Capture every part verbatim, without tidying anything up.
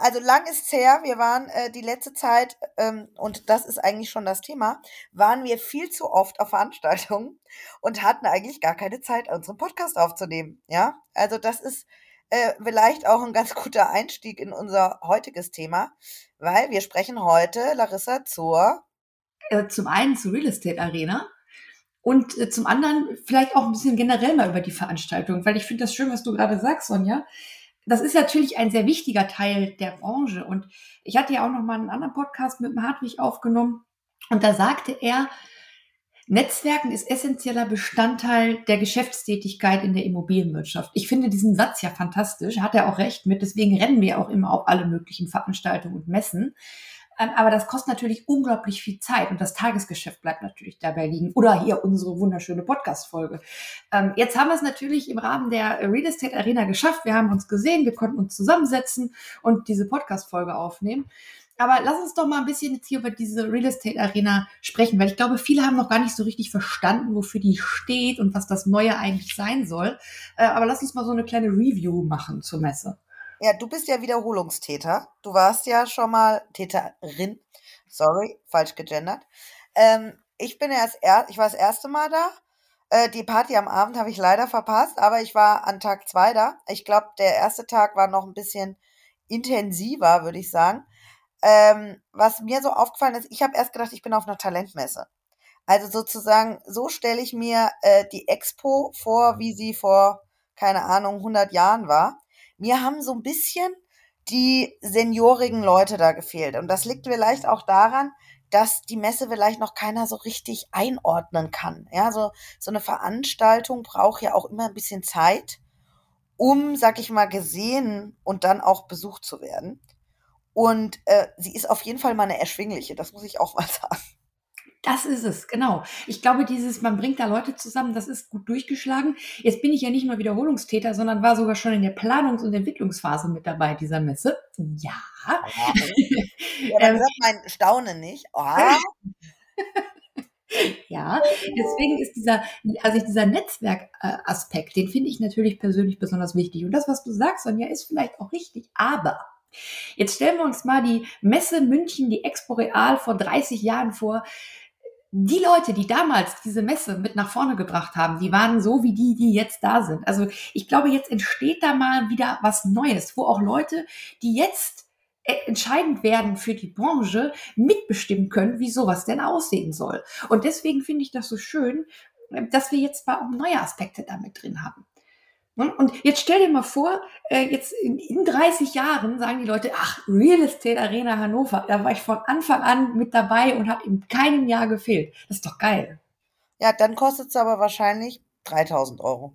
also lang ist's her. Wir waren äh, die letzte Zeit, ähm, und das ist eigentlich schon das Thema, waren wir viel zu oft auf Veranstaltungen und hatten eigentlich gar keine Zeit, unseren Podcast aufzunehmen. Ja, also das ist äh, vielleicht auch ein ganz guter Einstieg in unser heutiges Thema, weil wir sprechen heute, Larissa, zur Äh, zum einen zur Real Estate Arena und äh, zum anderen vielleicht auch ein bisschen generell mal über die Veranstaltung, weil ich finde das schön, was du gerade sagst, Sonja. Das ist natürlich ein sehr wichtiger Teil der Branche. Und ich hatte ja auch noch mal einen anderen Podcast mit dem Hartwig aufgenommen. Und da sagte er, Netzwerken ist essentieller Bestandteil der Geschäftstätigkeit in der Immobilienwirtschaft. Ich finde diesen Satz ja fantastisch, hat er auch recht mit. Deswegen rennen wir auch immer auf alle möglichen Veranstaltungen und Messen. Ähm, Aber das kostet natürlich unglaublich viel Zeit und das Tagesgeschäft bleibt natürlich dabei liegen. Oder hier unsere wunderschöne Podcast-Folge. Ähm, Jetzt haben wir es natürlich im Rahmen der Real Estate Arena geschafft. Wir haben uns gesehen, wir konnten uns zusammensetzen und diese Podcast-Folge aufnehmen. Aber lass uns doch mal ein bisschen jetzt hier über diese Real Estate Arena sprechen, weil ich glaube, viele haben noch gar nicht so richtig verstanden, wofür die steht und was das Neue eigentlich sein soll. Äh, Aber lass uns mal so eine kleine Review machen zur Messe. Ja, du bist ja Wiederholungstäter. Du warst ja schon mal Täterin. Sorry, falsch gegendert. Ähm, ich bin ja das er ich war das erste Mal da. Äh, die Party am Abend habe ich leider verpasst, aber ich war an Tag zwei da. Ich glaube, der erste Tag war noch ein bisschen intensiver, würde ich sagen. Ähm, was mir so aufgefallen ist, ich habe erst gedacht, ich bin auf einer Talentmesse. Also sozusagen, so stelle ich mir äh, die Expo vor, wie sie vor, keine Ahnung, hundert Jahren war. Mir haben so ein bisschen die seniorigen Leute da gefehlt. Und das liegt vielleicht auch daran, dass die Messe vielleicht noch keiner so richtig einordnen kann. Ja, so, so eine Veranstaltung braucht ja auch immer ein bisschen Zeit, um, sag ich mal, gesehen und dann auch besucht zu werden. Und äh, sie ist auf jeden Fall mal eine erschwingliche, das muss ich auch mal sagen. Das ist es, genau. Ich glaube, dieses, man bringt da Leute zusammen, das ist gut durchgeschlagen. Jetzt bin ich ja nicht nur Wiederholungstäter, sondern war sogar schon in der Planungs- und Entwicklungsphase mit dabei dieser Messe. Ja. Ja, man ähm, hört mein Staunen nicht. Ah, ja, deswegen ist dieser, also dieser Netzwerkaspekt, den finde ich natürlich persönlich besonders wichtig. Und das, was du sagst, Sonja, ist vielleicht auch richtig. Aber jetzt stellen wir uns mal die Messe München, die Expo Real vor dreißig Jahren vor. Die Leute, die damals diese Messe mit nach vorne gebracht haben, die waren so wie die, die jetzt da sind. Also ich glaube, jetzt entsteht da mal wieder was Neues, wo auch Leute, die jetzt äh, entscheidend werden für die Branche, mitbestimmen können, wie sowas denn aussehen soll. Und deswegen finde ich das so schön, äh, dass wir jetzt mal auch neue Aspekte damit drin haben. Ne? Und jetzt stell dir mal vor, äh, jetzt in, in dreißig Jahren sagen die Leute, ach, Real Estate Arena Hannover, da war ich von Anfang an mit dabei und habe in keinem Jahr gefehlt. Das ist doch geil. ja, dann kostet's aber wahrscheinlich dreitausend Euro.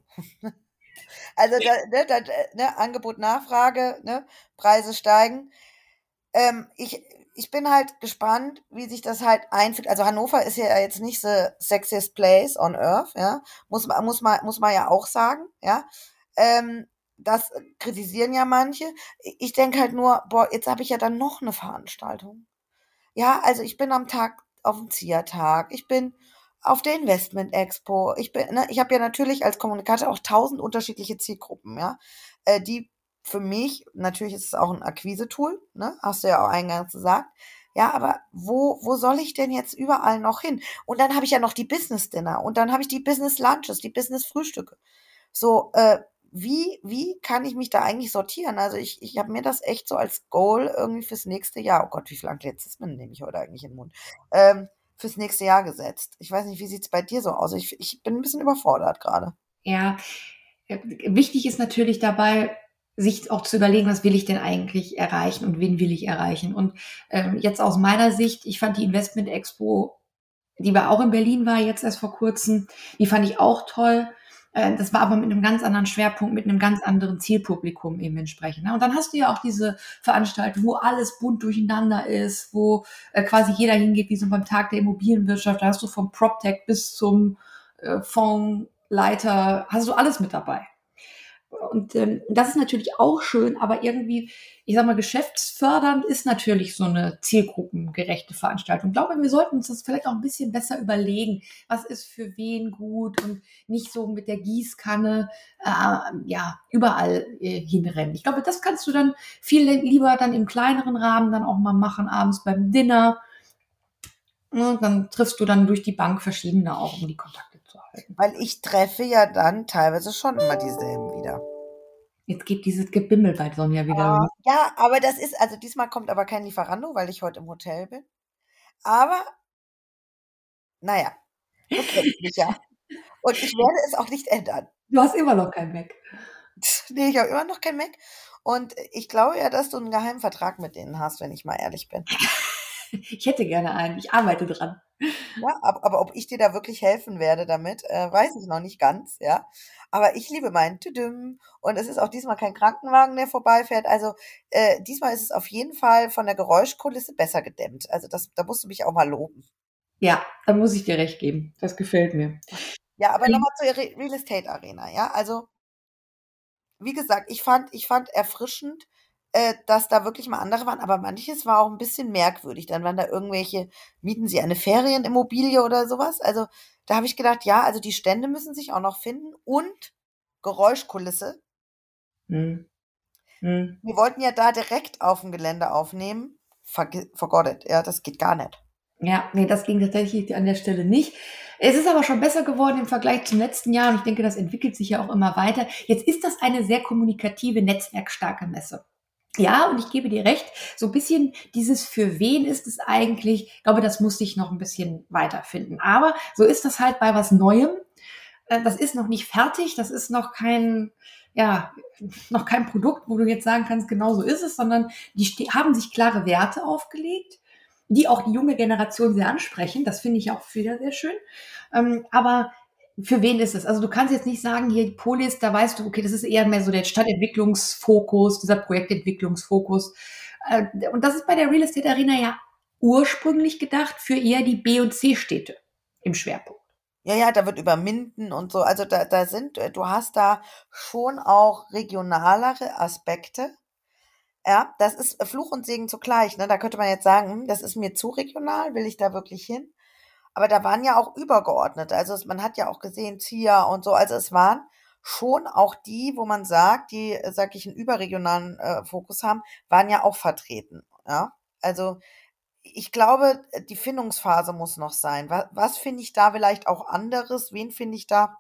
Also da, ne, da, ne, Angebot, Nachfrage, ne, Preise steigen. Ähm, ich, ich bin halt gespannt, wie sich das halt einfügt. Also Hannover ist ja jetzt nicht the sexiest place on earth, ja. Muss man, muss man, muss man ja auch sagen, ja. Ähm, das kritisieren ja manche. Ich denke halt nur, boah, jetzt habe ich ja dann noch eine Veranstaltung. Ja, also ich bin am Tag auf dem Ziertag, ich bin auf der Investment Expo, ich bin, ne, ich habe ja natürlich als Kommunikator auch tausend unterschiedliche Zielgruppen, ja, äh, die für mich, natürlich ist es auch ein Akquise-Tool, ne, hast du ja auch eingangs gesagt. Ja, aber wo, wo soll ich denn jetzt überall noch hin? Und dann habe ich ja noch die Business Dinner und dann habe ich die Business Lunches, die Business Frühstücke. So, äh, wie, wie kann ich mich da eigentlich sortieren? Also ich, ich habe mir das echt so als Goal irgendwie fürs nächste Jahr, oh Gott, wie viel Anglizismen nehme ich heute eigentlich in den Mund, ähm, fürs nächste Jahr gesetzt. Ich weiß nicht, wie sieht's bei dir so aus? Ich, ich bin ein bisschen überfordert gerade. Ja, äh, wichtig ist natürlich dabei, sich auch zu überlegen, was will ich denn eigentlich erreichen und wen will ich erreichen. Und ähm, jetzt aus meiner Sicht, ich fand die Investment Expo, die war auch in Berlin war, jetzt erst vor kurzem, die fand ich auch toll. Äh, Das war aber mit einem ganz anderen Schwerpunkt, mit einem ganz anderen Zielpublikum eben entsprechend. Ne? Und dann hast du ja auch diese Veranstaltung, wo alles bunt durcheinander ist, wo äh, quasi jeder hingeht, wie so beim Tag der Immobilienwirtschaft. Da hast du vom PropTech bis zum äh, Fondsleiter, hast du alles mit dabei. Und ähm, das ist natürlich auch schön, aber irgendwie, ich sag mal, geschäftsfördernd ist natürlich so eine zielgruppengerechte Veranstaltung. Ich glaube, wir sollten uns das vielleicht auch ein bisschen besser überlegen, was ist für wen gut und nicht so mit der Gießkanne äh, ja überall äh, hinrennen. Ich glaube, das kannst du dann viel lieber dann im kleineren Rahmen dann auch mal machen, abends beim Dinner. Ne, dann triffst du dann durch die Bank verschiedene auch, um die Kontakte zu halten. Weil ich treffe ja dann teilweise schon immer dieselben wieder. Jetzt geht dieses Gebimmel bei Sonja wieder Ah, los. ja, aber das ist also diesmal kommt aber kein Lieferando, weil ich heute im Hotel bin. Aber na ja, du kennst mich ja. Und ich werde es auch nicht ändern. Du hast immer noch kein Mac. Ne, ich habe immer noch kein Mac. Und ich glaube ja, dass du 'n Geheimvertrag mit denen hast, wenn ich mal ehrlich bin. Ich hätte gerne einen, ich arbeite dran. Ja, ab aber ob ich dir da wirklich helfen werde damit, äh, weiß ich noch nicht ganz, ja. Aber ich liebe meinen Tüdüm und es ist auch diesmal kein Krankenwagen, der vorbeifährt. Also, äh, diesmal ist es auf jeden Fall von der Geräuschkulisse besser gedämmt. Also, das da musst du mich auch mal loben. Ja, da muss ich dir recht geben. Das gefällt mir. Ja, aber noch Ähm, mal zur Re Real Estate Arena, ja? Also, wie gesagt, ich fand ich fand erfrischend, äh, dass da wirklich mal andere waren, aber manches war auch 'n bisschen merkwürdig. Dann waren da irgendwelche mieten Sie eine Ferienimmobilie oder so was? Also, da habe ich gedacht: „Ja, also die Stände müssen sich auch noch finden und Geräuschkulisse.“ mhm, mhm. Wir wollten ja da direkt aufm Gelände aufnehmen. Vergi forgot it, ja, das geht gar nicht. Ja, ne, das ging tatsächlich an der Stelle nicht. Es ist aber schon besser geworden im Vergleich zum letzten Jahr und ich denke, das entwickelt sich ja auch immer weiter. Jetzt ist das eine sehr kommunikative, netzwerkstarke Messe. Ja, und ich gebe dir recht, so 'n bisschen dieses für wen ist es eigentlich, ich glaube, das muss sich noch 'n bisschen weiterfinden. Aber so ist das halt bei was Neuem. Äh, das ist noch nicht fertig, das ist noch kein ja, noch kein Produkt, wo du jetzt sagen kannst, genau so ist es, sondern die ste haben sich klare Werte aufgelegt, die auch die junge Generation sehr ansprechen. Das finde ich auch wieder sehr schön. Ähm, aber für wen ist es? Also du kannst jetzt nicht sagen, hier die Polis, da weißt du, okay, das ist eher mehr so der Stadtentwicklungsfokus, dieser Projektentwicklungsfokus. Äh, und das ist bei der Real Estate Arena ja ursprünglich gedacht für eher die B- und C-Städte im Schwerpunkt. Ja, ja, da wird über Minden und so also da da sind äh, du hast da schon auch regionalere Aspekte. Ja, das ist äh, Fluch und Segen zugleich, ne? Da könnte man jetzt sagen: „Hm, das ist mir zu regional, will ich da wirklich hin?“ Aber da waren ja auch Übergeordnete. Also, es man hat ja auch gesehen, Z I A und so. Also, es waren schon auch die, wo man sagt, die, äh, sage ich, 'n überregionalen, äh, Fokus haben, waren ja auch vertreten, ja? Also, ich glaube, äh, die Findungsphase muss noch sein. Wa was finde ich da vielleicht auch anderes? Wen finde ich da?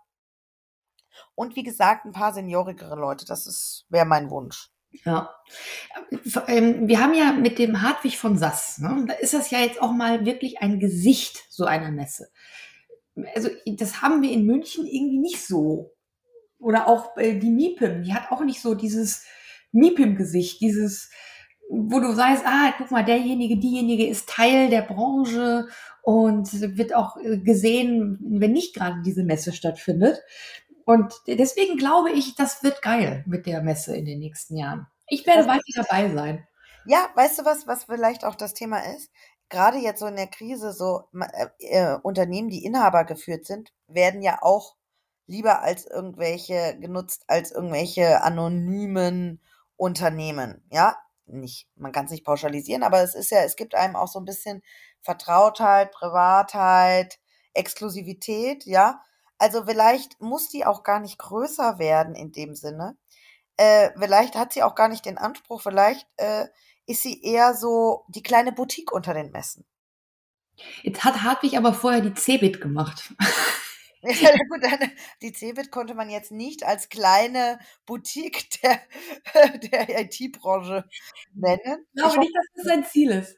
Und wie gesagt, 'n paar seniorigere Leute. Das ist wäre mein Wunsch. Ja. V ähm, wir haben ja mit dem Hartwig von Sass, ne, da ist das ja jetzt auch mal wirklich ein Gesicht so einer Messe. Also, das haben wir in München irgendwie nicht so. Oder auch, äh, die MIPIM, die hat auch nicht so dieses MIPIM-Gesicht, dieses, wo du sagst: „Ah, guck mal, derjenige, diejenige ist Teil der Branche und wird auch, äh, gesehen, wenn nicht grade diese Messe stattfindet.“ Und deswegen glaube ich, das wird geil mit der Messe in den nächsten Jahren. Ich werde Das weiter dabei sein. Ja, weißt du was, was vielleicht auch das Thema ist? Grade jetzt so in der Krise, so ma äh, äh, Unternehmen, die Inhaber geführt sind, werden ja auch lieber als irgendwelche genutzt als irgendwelche anonymen Unternehmen, ja? Nicht man kann's nicht pauschalisieren, aber es ist ja es gibt einem auch so 'n bisschen Vertrautheit, Privatheit, Exklusivität, ja? Also, vielleicht muss die auch gar nicht größer werden in dem Sinne. Äh, vielleicht hat sie auch gar nicht den Anspruch, vielleicht, äh, ist sie eher so die kleine Boutique unter den Messen. Jetzt hat Hartwig aber vorher die Cebit gemacht. Ja, gut, dann die Cebit konnte man jetzt nicht als kleine Boutique der der I T-Branche nennen. Ich Ich glaube hoffe nicht, dass das sein Ziel ist.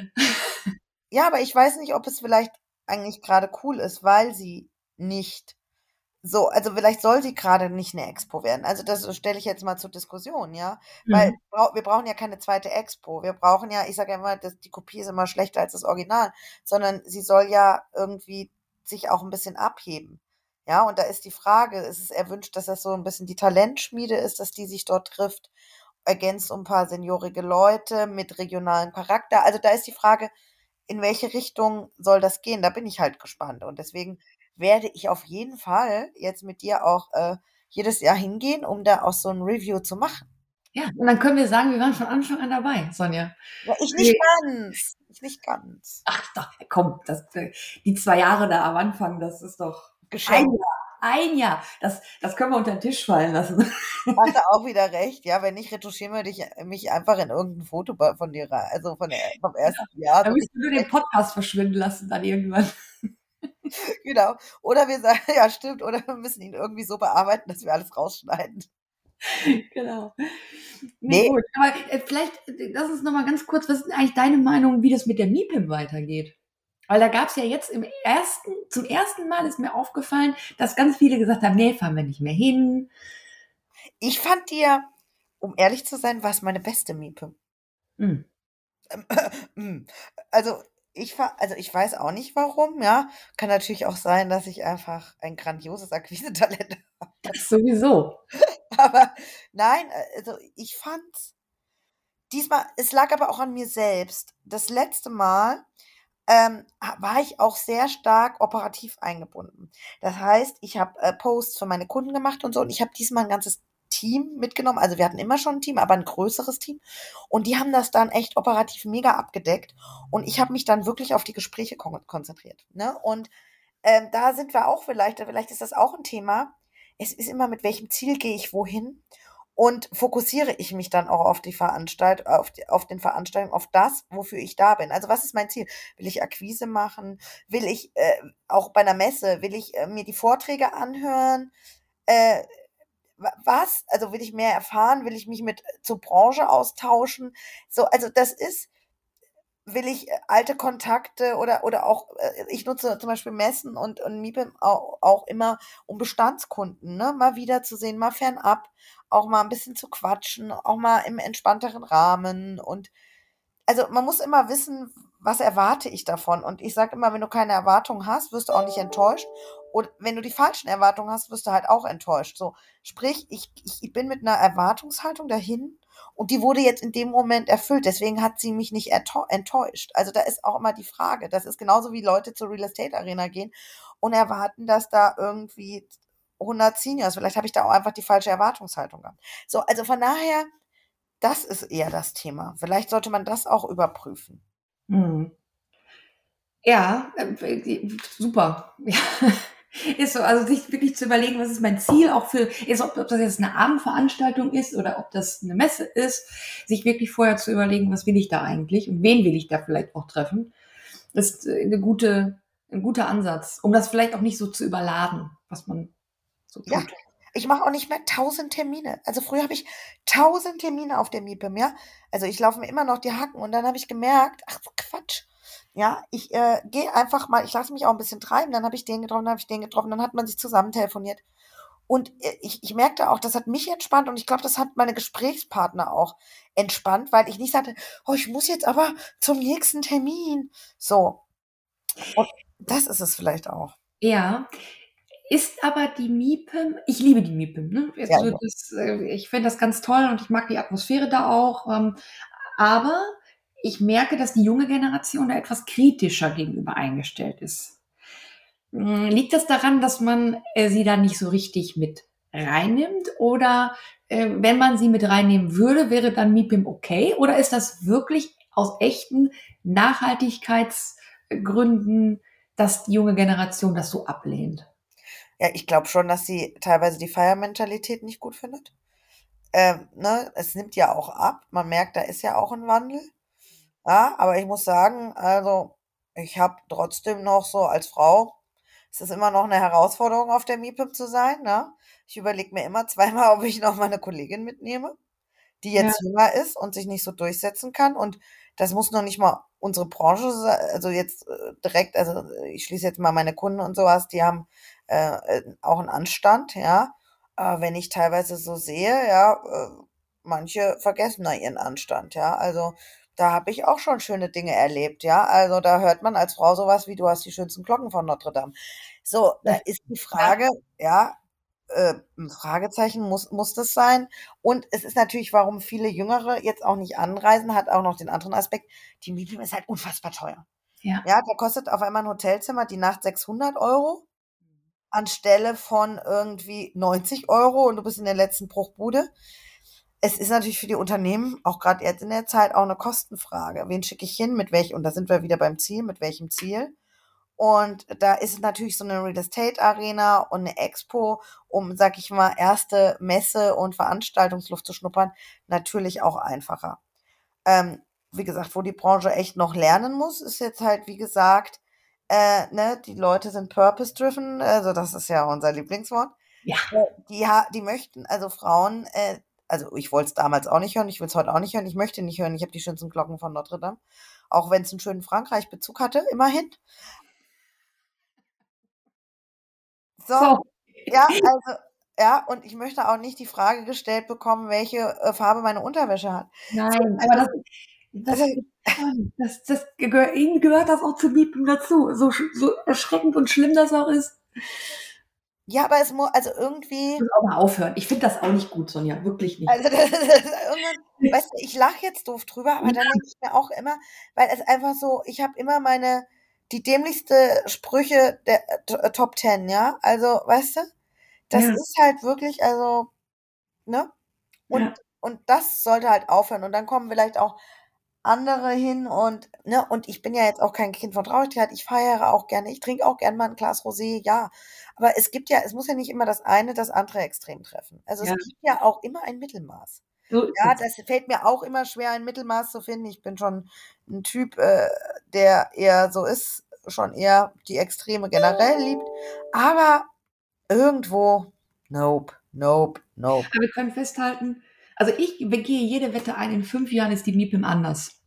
Ja, aber ich weiß nicht, ob es vielleicht eigentlich grade cool ist, weil sie nicht so also, vielleicht soll sie grade nicht 'ne Expo werden. Also, das stelle ich jetzt mal zur Diskussion, ja? Weil Mhm. brau wir brauchen ja keine zweite Expo. Wir brauchen ja ich sage ja immer, dass die Kopie ist immer schlechter als das Original, sondern sie soll ja irgendwie sich auch 'n bisschen abheben. Ja, und da ist die Frage, ist es erwünscht, dass das so 'n bisschen die Talentschmiede ist, dass die sich dort trifft, ergänzt um 'n paar seniorige Leute mit regionalem Charakter. Also, da ist die Frage, in welche Richtung soll das gehen? Da bin ich halt gespannt und deswegen werde ich auf jeden Fall jetzt mit dir auch, äh, jedes Jahr hingehen, um da auch so ein Review zu machen. Ja, und dann können wir sagen, wir waren von Anfang an dabei, Sonja. Ja, ich Wir nicht ganz. Ich nicht ganz. ach doch, komm, das, äh, die zwei Jahre da am Anfang, das ist doch ein Geschenkt. Jahr, ein Jahr. Das, das können wir unter den Tisch fallen lassen. Hast du auch wieder recht. Ja, wenn nicht, retuschieren würde ich mich einfach in irgendein Foto bei- von dir rein, also von der, vom ersten Jahr. Da So müsst ihr nur den Podcast verschwinden lassen dann irgendwann. genau. Oder wir sagen, ja, stimmt, oder wir müssen ihn irgendwie so bearbeiten, dass wir alles rausschneiden. Genau. Nee, Nee, gut. Aber äh, vielleicht, äh, lass uns noch mal ganz kurz, was ist denn eigentlich deine Meinung, wie das mit der MIPIM weitergeht? Weil da gab es ja jetzt im ersten, zum ersten Mal ist mir aufgefallen, dass ganz viele gesagt haben, nee, fahren wir nicht mehr hin. ich fand dir, um ehrlich zu sein, war es meine beste Miete. Hm. Hm. Also ich fa also ich weiß auch nicht warum, ja. Kann natürlich auch sein, dass ich einfach ein grandioses Akquisetalent habe. Das sowieso. Aber nein, äh, also ich fand's diesmal, es lag aber auch an mir selbst. Das letzte Mal, ähm, ha war ich auch sehr stark operativ eingebunden. Das heißt, ich habe, äh, Posts für meine Kunden gemacht und so, und ich habe diesmal ein ganzes Team mitgenommen. Also, wir hatten immer schon ein Team, aber ein größeres Team, und die haben das dann echt operativ mega abgedeckt, und ich habe mich dann wirklich auf die Gespräche kon konzentriert, ne? Und, ähm, da sind wir auch vielleicht vielleicht ist das auch ein Thema. Es ist immer, mit welchem Ziel gehe ich wohin, und fokussiere ich mich dann auch auf die Veranstalt auf die auf den Veranstaltungen, auf das, wofür ich da bin. Also, was ist mein Ziel? Will ich Akquise machen? Will ich, äh, auch bei einer Messe, will ich, äh, mir die Vorträge anhören? Äh, wa was? Also, will ich mehr erfahren? Will ich mich mit zur Branche austauschen? So, also, das ist, will ich, äh, alte Kontakte, oder oder auch, äh, ich nutze zum Beispiel Messen und und MIPIM au auch immer, um Bestandskunden, ne, mal wiederzusehen, mal fernab, auch mal ein bisschen zu quatschen, auch mal im entspannteren Rahmen. Und also, man muss immer wissen, was erwarte ich davon? Und ich sage immer, wenn du keine Erwartungen hast, wirst du auch nicht enttäuscht. Und wenn du die falschen Erwartungen hast, wirst du halt auch enttäuscht. So, sprich, ich ich ich bin mit einer Erwartungshaltung dahin, und die wurde jetzt in dem Moment erfüllt. Deswegen hat sie mich nicht ertau enttäuscht. Also, da ist auch immer die Frage. Das ist genauso, wie Leute zur Real Estate Arena gehen und erwarten, dass da irgendwie hundert Seniors, vielleicht habe ich da auch einfach die falsche Erwartungshaltung gehabt. So, also von daher, das ist eher das Thema. Vielleicht sollte man das auch überprüfen. Mhm. Ja, äh, super. Ja. Ist so, also sich wirklich zu überlegen, was ist mein Ziel, auch für, ist, ob, ob das jetzt eine Abendveranstaltung ist oder ob das eine Messe ist, sich wirklich vorher zu überlegen, was will ich da eigentlich und wen will ich da vielleicht auch treffen, ist äh, eine gute, ein guter Ansatz, um das vielleicht auch nicht so zu überladen, was man so Ja, tut. ich mache auch nicht mehr tausend Termine. Also, früher habe ich tausend Termine auf der MIPIM, ja? Also, ich laufe mir immer noch die Hacken, und dann habe ich gemerkt: „Ach so Quatsch.“ Ja, ich, äh, gehe einfach mal, ich lasse mich auch ein bisschen treiben, dann habe ich den getroffen, dann habe ich den getroffen, dann hat man sich zusammen telefoniert. Und, äh, ich ich merkte auch, das hat mich entspannt, und ich glaube, das hat meine Gesprächspartner auch entspannt, weil ich nicht sagte: „Oh, ich muss jetzt aber zum nächsten Termin.“ So, und das ist es vielleicht auch. Ja, ist aber die MIPIM, ich liebe die MIPIM, ne? Ja, Also das, äh, ich finde das ganz toll und ich mag die Atmosphäre da auch. Ähm, aber ich merke, dass die junge Generation da etwas kritischer gegenüber eingestellt ist. Hm, liegt das daran, dass man, äh, sie da nicht so richtig mit reinnimmt? Oder, äh, wenn man sie mit reinnehmen würde, wäre dann MIPIM okay? Oder ist das wirklich aus echten Nachhaltigkeitsgründen, dass die junge Generation das so ablehnt? ja, ich glaube schon, dass sie teilweise die Feiermentalität nicht gut findet. Ähm, ne, es nimmt ja auch ab. Man merkt, da ist ja auch ein Wandel. Ja, aber ich muss sagen, also, ich habe trotzdem noch so als Frau, es ist immer noch eine Herausforderung, auf der MIPIM zu sein, ne? Ich überlege mir immer zweimal, ob ich noch meine Kollegin mitnehme, die Ja, jetzt jünger ist und sich nicht so durchsetzen kann. Und das muss noch nicht mal unsere Branche sei, also jetzt, äh, direkt, also, äh, ich schließe jetzt mal meine Kunden und sowas, die haben, äh, äh, auch einen Anstand, ja. Aber wenn ich teilweise so sehe, ja, äh, manche vergessen da ihren Anstand, ja. Also, da habe ich auch schon schöne Dinge erlebt, ja. Also, da hört man als Frau sowas wie: „Du hast die schönsten Glocken von Notre Dame.“ So, da das ist die ja. Frage, ja, äh, 'n Fragezeichen, muss muss das sein? Und es ist natürlich, warum viele Jüngere jetzt auch nicht anreisen, hat auch noch den anderen Aspekt: Die Miete ist halt unfassbar teuer. Ja. Ja, da kostet auf einmal 'n Hotelzimmer die Nacht sechshundert Euro. anstelle von irgendwie neunzig Euro und du bist in der letzten Bruchbude. Es ist natürlich für die Unternehmen, auch gerade jetzt in der Zeit, auch eine Kostenfrage. Wen schicke ich hin, mit welchem, und da sind wir wieder beim Ziel, mit welchem Ziel? Und da ist es natürlich so eine Real Estate Arena und eine Expo, um, sag ich mal, erste Messe und Veranstaltungsluft zu schnuppern, natürlich auch einfacher. Ähm, Wie gesagt, wo die Branche echt noch lernen muss, ist jetzt halt, wie gesagt, äh, ne, die Leute sind purpose-driven, also das ist ja unser Lieblingswort. Ja. Äh, Die, ha die möchten, also Frauen, äh, also ich wollte es damals auch nicht hören, ich will es heute auch nicht hören, ich möchte nicht hören, ich habe die schönsten Glocken von Notre Dame, auch wenn es einen schönen Frankreich-Bezug hatte, immerhin. So, So. ja, also, ja, und ich möchte auch nicht die Frage gestellt bekommen, welche äh, Farbe meine Unterwäsche hat. So, Nein, aber also, das, das, also, das, das gehört, irgendwie gehört das auch zu Lieben dazu. So, sch- so erschreckend und schlimm das auch ist. ja, aber es muss, also irgendwie, Ich muss auch mal aufhören. Ich finde das auch nicht gut, Sonja. Wirklich nicht. also das ist irgendwann, weißt du, ich lache jetzt doof drüber, aber dann Ja, denke ich mir auch immer, weil es einfach so, ich habe immer meine, die dämlichste Sprüche der äh, T- äh, Top Ten, ja, also, weißt du, das ja, ist halt wirklich, also, ne, und, ja. und das sollte halt aufhören und dann kommen vielleicht auch andere hin und, ne, und ich bin ja jetzt auch kein Kind von Traurigkeit, ich feiere auch gerne, ich trinke auch gerne mal ein Glas Rosé, ja. Aber es gibt ja, es muss ja nicht immer das eine das andere Extrem treffen. Also, Ja, es gibt ja auch immer ein Mittelmaß. so ist Ja, es. das fällt mir auch immer schwer, ein Mittelmaß zu finden. Ich bin schon ein Typ, äh, der eher so ist, schon eher die Extreme generell liebt. Aber irgendwo, nope, nope, nope. Aber wir können festhalten, also ich gehe jede Wette ein, in fünf Jahren ist die Miepim anders.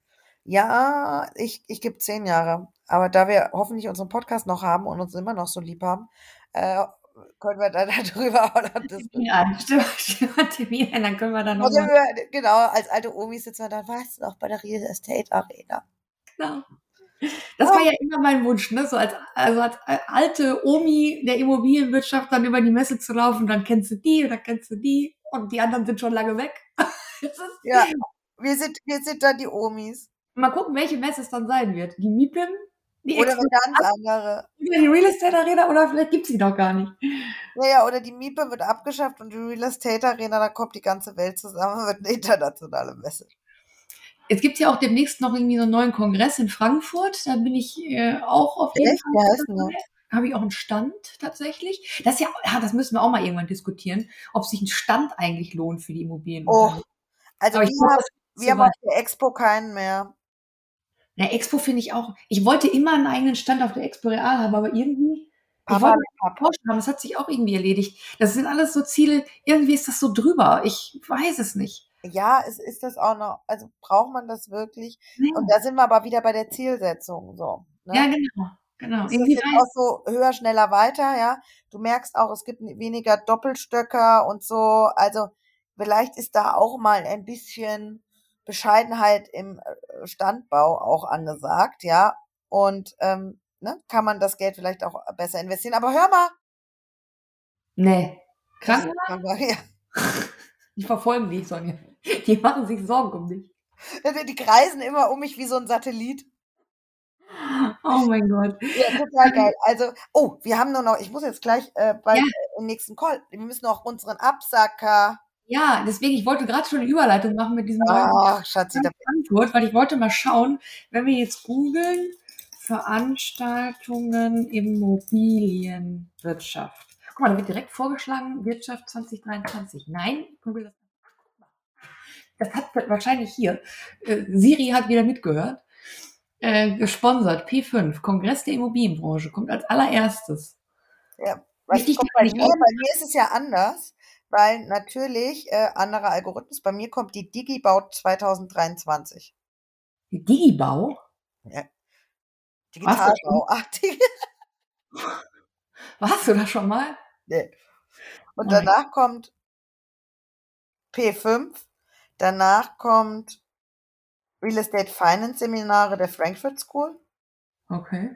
Ja, ich ich gebe zehn Jahre. Aber da wir hoffentlich unseren Podcast noch haben und uns immer noch so lieb haben, äh, können wir da darüber auch noch Termin diskutieren. ein. Stimmt, stimmt, Termin ein, dann können wir da Also, nochmal. wir genau, als alte Omis sitzen wir da: „Weißt du noch, bei der Real Estate Arena?“ Genau. Das war Oh, ja immer mein Wunsch, ne? So als, also als alte Omi der Immobilienwirtschaft dann über die Messe zu laufen, dann kennst du die oder kennst du die und die anderen sind schon lange weg. Das ja, ist, wir sind wir sind dann die Omis. mal gucken, welche Messe es dann sein wird. Die Miepim, die Oder Expo, 'ne ganz andere. die Real Estate Arena oder vielleicht gibt sie noch gar nicht. Ja, ja, oder die Miete wird abgeschafft und die Real Estate Arena, da kommt die ganze Welt zusammen, wird 'ne internationale Messe. Jetzt gibt es ja auch demnächst noch irgendwie so einen neuen Kongress in Frankfurt. Da bin ich äh, auch auf jeden Echt? Fall Wie mit heißt 'n der? dabei. Habe ich auch einen Stand tatsächlich. Das ist ja, ja, das müssen wir auch mal irgendwann diskutieren, ob sich ein Stand eigentlich lohnt für die Oh, Immobilienunternehmen. also Aber ich wir glaube, haben das ist wir zu haben weit. auf der Expo keinen mehr. Na, Expo finde ich auch. Ich wollte immer einen eigenen Stand auf der Expo Real haben, aber irgendwie, ich wollte Papperlapapp. einen Tausch haben, das hat sich auch irgendwie erledigt. Das sind alles so Ziele, irgendwie ist das so drüber. Ich weiß es nicht. Ja, ist ist das auch noch, also braucht man das wirklich? Und Ja, da sind wir aber wieder bei der Zielsetzung so, ja, ne? genau, genau. Ist das Irgendwie jetzt weiß auch so höher, schneller, weiter, ja? Du merkst auch, es gibt n weniger Doppelstöcker und so. Also, vielleicht ist da auch mal ein bisschen Bescheidenheit im, äh, Standbau auch angesagt, ja? Und, ähm, ne, kann man das Geld vielleicht auch besser investieren. Aber hör mal, ne. das ist Krankenhaus? ja, Die verfolgen dich, Sonja. Die machen sich Sorgen um dich. die kreisen immer um mich wie so 'n Satellit. Oh mein Gott. Ja, total geil. Ähm, Also, oh, wir haben nur noch, ich muss jetzt gleich, äh, ja, bald, äh, im nächsten Call. Wir müssen noch unseren Absacker. ja, deswegen, ich wollte grad schon 'ne Überleitung machen mit diesem neuen Ach, Schatzi, da Stand Frankfurt, weil ich wollte mal schauen, wenn wir jetzt googeln, Veranstaltungen Immobilienwirtschaft. Guck mal, da wird direkt vorgeschlagen, Wirtschaft zwanzig dreiundzwanzig. Nein, Google das das hat wahrscheinlich hier, äh, Siri hat wieder mitgehört, äh, gesponsert, P fünf, Kongress der Immobilienbranche, kommt als Allererstes. ja, weißt du, Richtig, guck, dass bei man nicht mir aus. bei mir ist es ja anders, weil natürlich, äh, anderer Algorithmus. Bei mir kommt die Digibau zwanzig dreiundzwanzig. Digibau? Ja, Warst du schon? Digitalbau. Ach, Digi Warst du da schon mal? ne. Und Nein. danach kommt P fünf, danach kommt Real Estate Finance Seminare der Frankfurt School. Okay.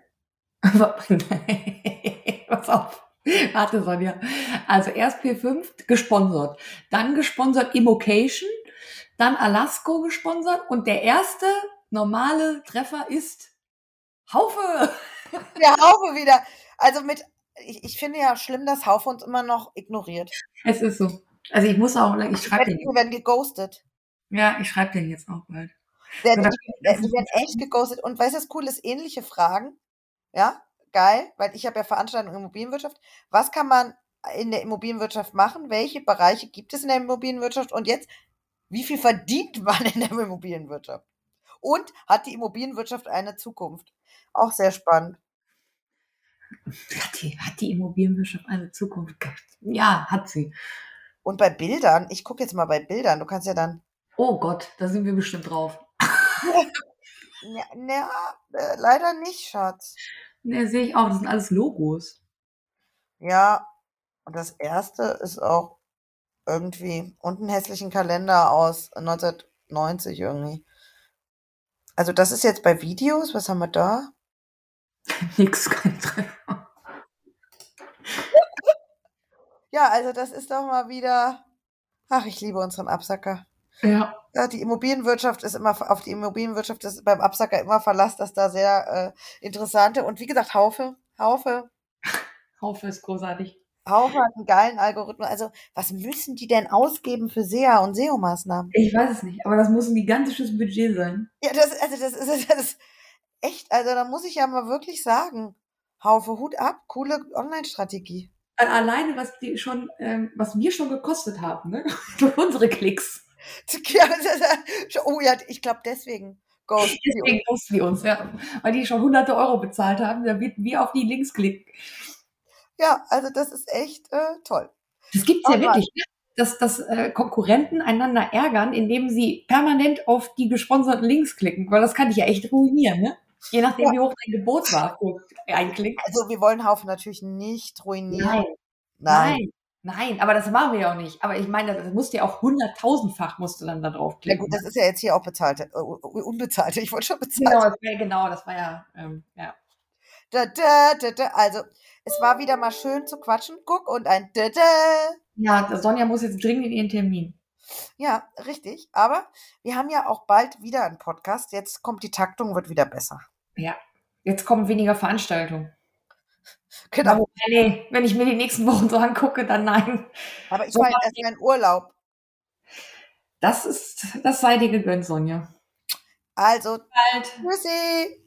Pass auf. Warte, Sonja. Also erst P fünf gesponsert, dann gesponsert Immocation, dann Alasco gesponsert und der erste normale Treffer ist Haufe. Der Haufe wieder. Also mit ich ich finde ja schlimm, dass Haufe uns immer noch ignoriert. Es ist so. Also, ich muss auch ich schreibe den Wir werden geghostet. Ja, ich schreibe den jetzt auch bald. Der So, die da die die werden echt geghostet und weißt du, das Coole ist, ähnliche Fragen, ja, geil, weil ich habe ja Veranstaltungen in Immobilienwirtschaft. Was kann man in der Immobilienwirtschaft machen? Welche Bereiche gibt es in der Immobilienwirtschaft? Und jetzt, wie viel verdient man in der Immobilienwirtschaft? Und hat die Immobilienwirtschaft eine Zukunft? Auch sehr spannend. Hat die hat die Immobilienwirtschaft eine Zukunft? Ja, hat sie. Und bei Bildern, ich gucke jetzt mal bei Bildern, du kannst ja dann Oh Gott, da sind wir bestimmt drauf. Ja, ja, äh, leider nicht, Schatz. Ne, sehe ich auch, das sind alles Logos. Ja, und das erste ist auch irgendwie und 'n hässlichen Kalender aus neunzehnhundertneunzig irgendwie. Also, das ist jetzt bei Videos. Was haben wir da? Nix, kein Treffer. Ja, also, das ist doch mal wieder ach, ich liebe unseren Absacker. Ja. Ja, die Immobilienwirtschaft ist immer auf die Immobilienwirtschaft ist beim Absacker immer Verlass, dass da sehr, äh, interessante und wie gesagt, Haufe Haufe Haufe ist großartig. Haufe hat 'n geilen Algorithmus. Also, was müssen die denn ausgeben für S E A und S E O-Maßnahmen? Ich weiß es nicht, aber das muss 'n gigantisches Budget sein. Ja, das also, das ist das ist echt also, da muss ich ja mal wirklich sagen, Haufe, Hut ab, coole Online-Strategie. Al alleine, was die schon ähm, was wir schon gekostet haben, ne, für unsere Klicks. Oh ja, ich glaube, deswegen ghosten die uns. Deswegen ghosten die uns, ja, weil die schon Hunderte Euro bezahlt haben, damit wir auf die Links klicken. Ja, also, das ist echt, äh, toll. Das gibt's ja Alright. wirklich, ne, dass dass, äh, Konkurrenten einander ärgern, indem sie permanent auf die gesponserten Links klicken, weil das kann dich ja echt ruinieren, ne? Je nachdem, Ja. wie hoch dein Gebot war für einen Klick. Also, wir wollen Haufe natürlich nicht ruinieren. Nein, Nein. nein, nein, aber das machen wir ja auch nicht. Aber ich meine, das musst du ja auch hunderttausendfach musst du dann da Ja gut, draufklicken, das ne? ist ja jetzt hier auch bezahlte äh, u unbezahlte. Ich wollte schon Genau, bezahlte. das war ja genau, das war ja, ähm, ja. Da da da da. Also, es war wieder mal schön zu quatschen. Guck und ein da da. Ja, Sonja muss jetzt dringend in ihren Termin. Ja, richtig. Aber wir haben ja auch bald wieder 'n Podcast. Jetzt kommt die Taktung wird wieder besser. Ja, jetzt kommen weniger Veranstaltungen. Genau. Ne, wenn ich mir die nächsten Wochen so angucke, dann nein. Aber ich fahre jetzt erst mal in Urlaub. Das ist das sei dir gegönnt, Sonja. Also, Bis bald. tschüssi.